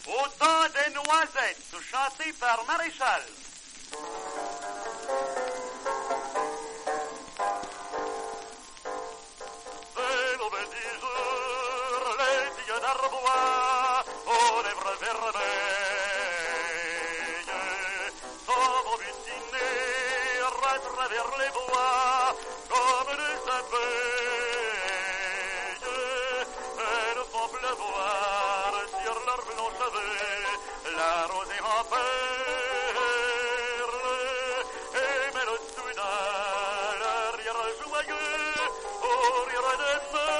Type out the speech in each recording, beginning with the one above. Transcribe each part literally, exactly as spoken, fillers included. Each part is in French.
Au temps des noisettes, chanté par Maréchal. C'est l'aube du jour, les filles d'Arbois, aux lèvres vermeilles, s'en vont butiner à travers les bois, comme des abeilles. Elles font pleuvoir sur leurs blonds cheveux la rosée en perles, et mêlent soudain leur rire joyeux au rire de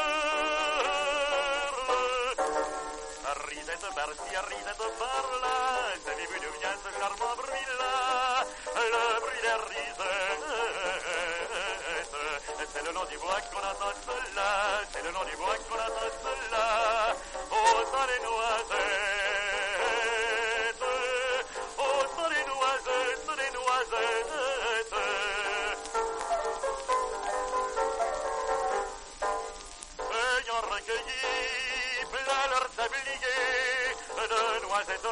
merle. Risette par-ci, risette par-là, savez-vous d'où vient ce charmant bruit-là? Le bruit des risettes, c'est le long du bois qu'on entend cela, c'est le long du bois qu'on entend cela, au temps des noisettes, au temps des noisettes, des noisettes. Ayant recueilli plein leur tablier de noisettes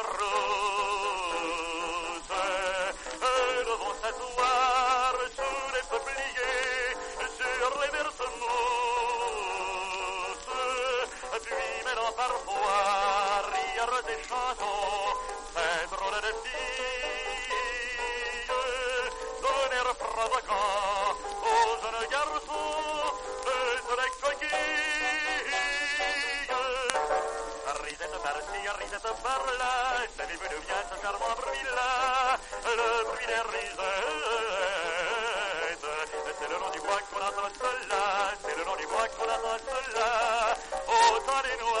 roses, elles vont s'asseoir sous les peupliers, sur les verses mousses, puis mêlant parfois rire des chansons, ces drôles de filles, d'un air provoquant aux jeunes garçons, se les coquilles. Risette par-ci, risette par-là, savez-vous d'où vient ce charmant bruit-là? Le bruit des risettes, c'est le long du bois qu'on entend cela, c'est le long du bois qu'on entend cela, au temps des noisettes.